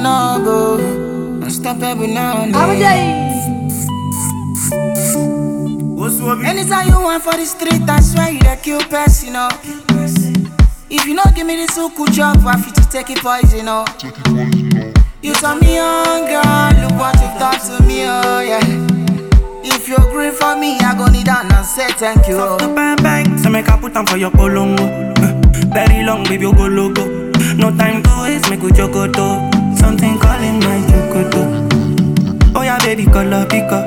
no go. Unstoppable now. Anytime you want for the street, I swear you the kill person, you know. If you don't give me this cool job, I fit to take it poison, you know. You turn me on, girl, look what you've done to me, oh yeah. If you agree for me, I go need down and say thank you. Fuck the bang bang, so make I put on for your polongo. Very long, baby, you go logo. No time to waste, make we jogoto. Something calling my jogoto. Oh yeah, baby, color pico,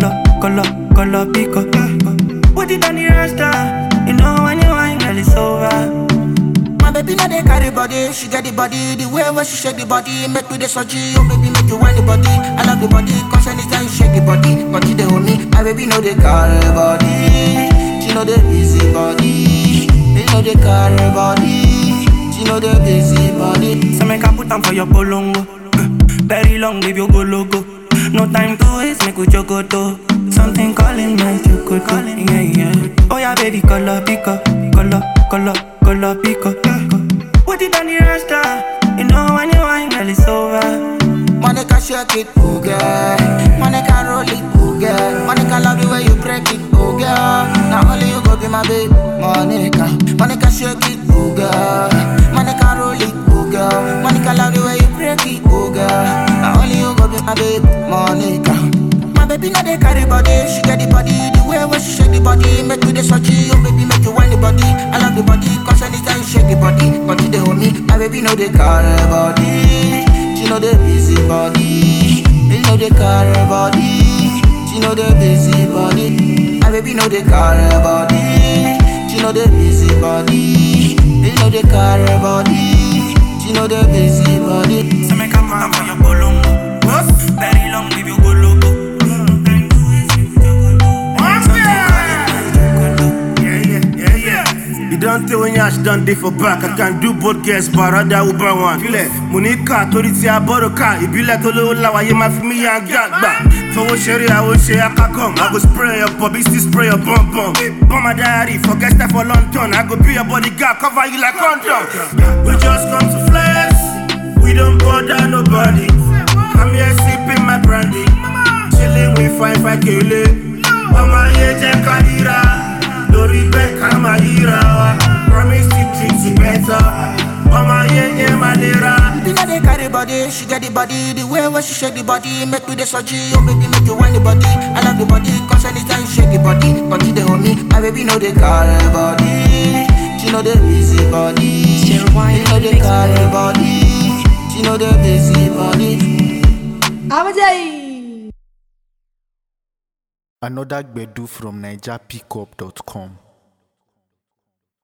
color pico. Put it on the rasta, you know when you wine, girl, it's over. My baby know they carry body, she get the body. The way when she shake the body, make me the surgery. Oh baby, make you wind the body. I love the body, cause anytime you shake the body they hold me. My baby know they carry body, she know they busy body. They know they carry body, she know they busy body. So make I put on for your polongo. Very long, baby, you go logo. No time to waste, make we jogoto. Something calling my jogoto. Yeah. Oh yeah, baby, color pico, color pico. Put it on the rasta, you know when you wine, girl, it's over. Monica shake it, oh girl. Monica roll it, oh girl. Monica love the way you break it, oh girl. Now only you go be my babe, Monica shake it, oh girl. Monica roll it, oh girl. Monica love the way you break it, oh girl. Now only you go be my babe, Monica. My baby know they carry body, she get the body. The way when she shake the body, make me the surgery. Oh baby, make you wind the body. I love the body, cause anytime you shake the body they hold me. My baby know they carry body, she know they busy body. They know they carry body, she know they busy body. My baby know they carry body, she know they busy body. They know they carry body, she know they busy body. So make a put for your polongo. Very long, baby, you go logo. You don't tell when you done day for back. I can do both girls, but rather Uber one. Feel it, Monica, Toriti, Aboroka. If you let all over, you might for me and get back. For what Sherry, I will say I can come. I go spray your bobby, still spray your bum bum. Bomb my diary, forget that for London. I go be your bodyguard, cover you like condom. We just come to flex, we don't bother nobody. I'm here sipping my brandy, chilling with 5 kilo. Mama, yeah, check Kadira. Dori Becca, my hero. Promise to treat you better. Mama, yeah, my lira. You know they carry body, she get the body. The way when she shake the body, make me the surgery. Oh baby, make you wind the body. I love the body, cause anytime you shake the body they hold me. My baby know they carry body, she know they busy body. They know they carry body, she know they busy body. Another Gbedu from NigerPickup.com.